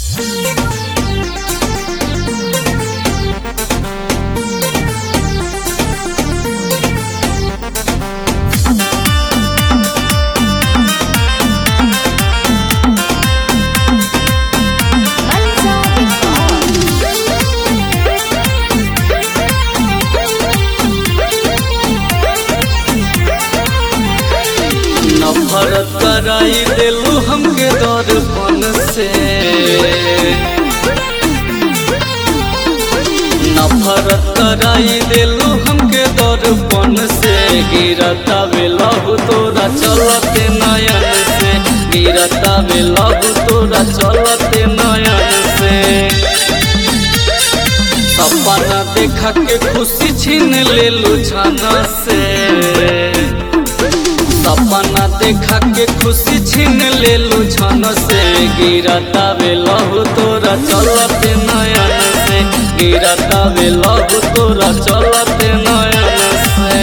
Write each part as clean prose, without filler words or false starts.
नफरत कराई दिलू हमके दर्पण से, नफरत कराई दिलू हमके दर्पण से। गिरता बेलहु तोरा चलते नयन से, गिरता बेलहु तोरा चलते नयन से। सपना देखा के खुशी छीन लेलू छन से, सपना देखा के खुशी छीन लेलू छन से। गिरता बेलहु तोरा चलते नयन से, गिरता बेलहु तोरा चलते नयन से।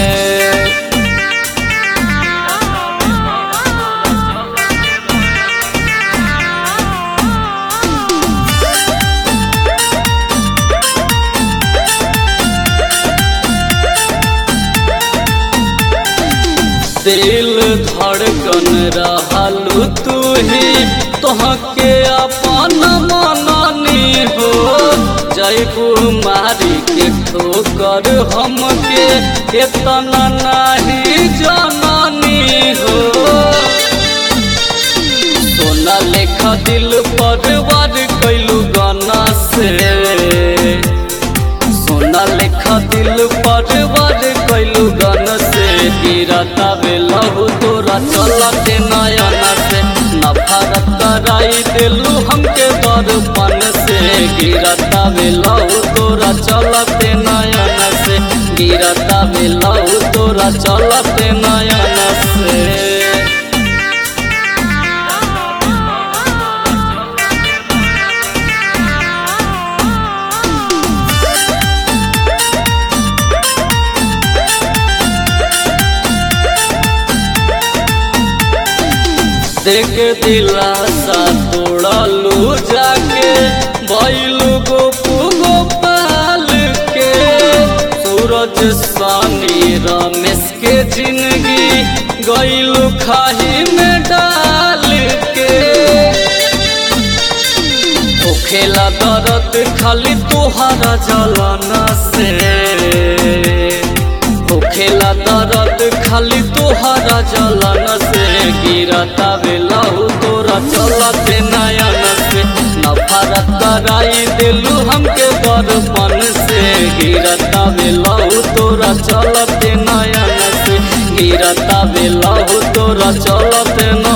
दिल धड़कन रहलू तू ही, तोहके अपन मननी हो। जयबू मारी के ठोकर हमके इतना नहीं जननी हो। सोना लेखा दिल पर वार कैलू गाना से, सोना लेखा दिल पर वार कैलू गाना से। गिरता बेलहु तोरा चलते नयन से, नफरत कराई दिलू हमके दर्पण से। गिरता बेलहु तोरा चलते नयन से, गिरता बेलहु तोरा चलते नयन से। देख दिलासा तोड़लू जाके बैलू गोपू गोपाल के। सूरज सानी रमेश के जिंदगी गईलू खाही में डाल के। खेला दर्द खाली तोहरा जलन से, खेला दर्द खाली तोहरा जलन से। गिरता बेलहु तोरा चलते नयन से, नफरत कराई दिलू हमके दर्पण से। गिरता बेलहु तोरा चलते नयन से, गिरता बेलहु तोरा चलते।